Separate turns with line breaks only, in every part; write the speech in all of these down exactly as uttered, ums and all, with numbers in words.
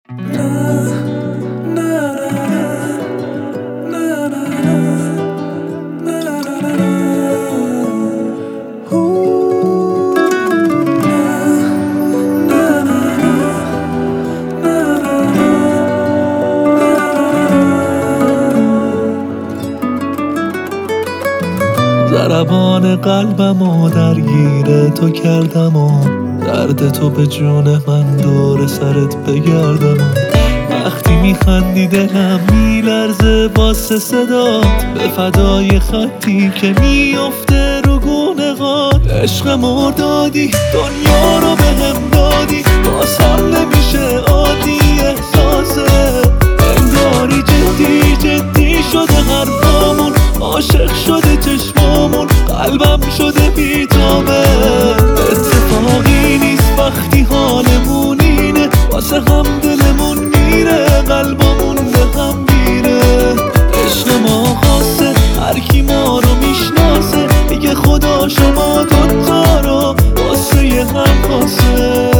ضربان قلبمو درگیر تو کردم و درد تو به جون من دور سرت بگردم. وقتی میخندی دلم میلرزه واسه صدات، به فدای خطی که میفته رو گونه غات. عشق مردادی دنیا رو بهم دادی، بازم نمیشه عادی احساسه. انگاری جدی جدی شده حرفامون، عاشق شده چشمامون، قلبم شده بی‌تابه. اتفاقی نیست وقتی حالمون اینه، واسه هم دلمون میره، قلبمون به هم میره. عشق ما خاصه، هر کی ما رو میشناسه میگه خدا شما دوتا رو واسه یه هم خاصه.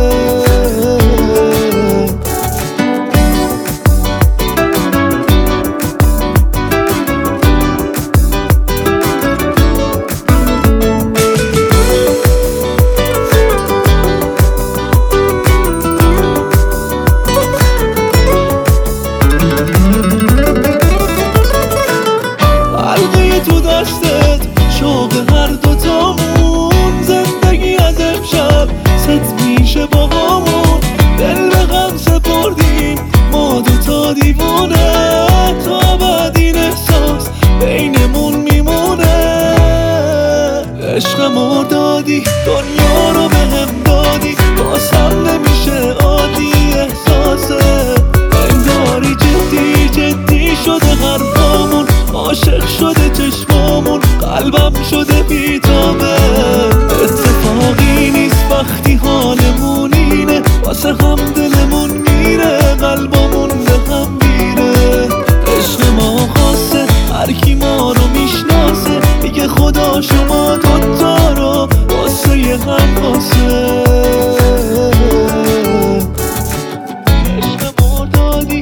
تو دستت شوق هر دوتامون، زندگی از امشب ست میشه با همون. دل به غم سپردیم ما دوتا دیوونه، تا ابد این احساس بینمون میمونه. عشق مردادی دنیا رو بهم دادی، بازم نمیشه عادی احساسه. انگاری جدی جدی شده حرفامون، عاشق شده چشمامون، قلبم شده بی‌تابه. اتفاقی نیست وقتی حالمون اینه، واسه هم دلمون میره، قلبمون به هم میره. عشق ما خاصه، هر کی ما رو میشناسه میگه خدا شما دوتا رو واسه یه هم خاصه. عشق مردادی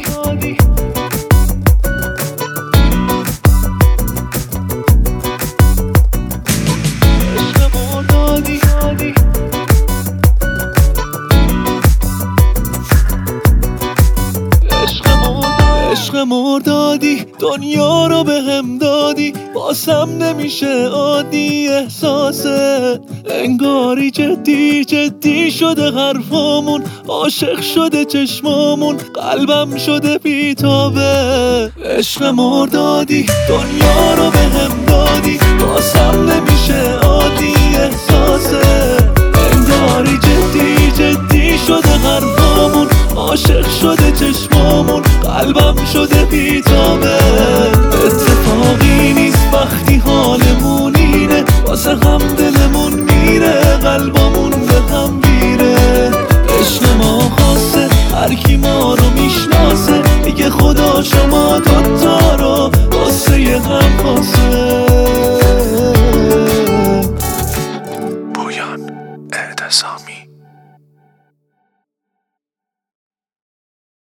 عشق مردادی دنیا رو بهم دادی، بازم نمیشه عادی احساسه. انگاری جدی جدی شده حرفامون، عاشق شده چشمامون، قلبم شده بی‌تابه. عشق مردادی دنیا رو بهم دادی، بازم نمیشه عادی احساسه. انگاری جدی جدی شده حرفامون، عاشق شده چشمامون، قلبم شده بی‌تابه. اتفاقی نیست وقتی حالمون اینه، واسه هم دلمون میره، قلبمون به هم میره. عشق ما خاصه، هر کی ما رو میشناسه میگه خدا شما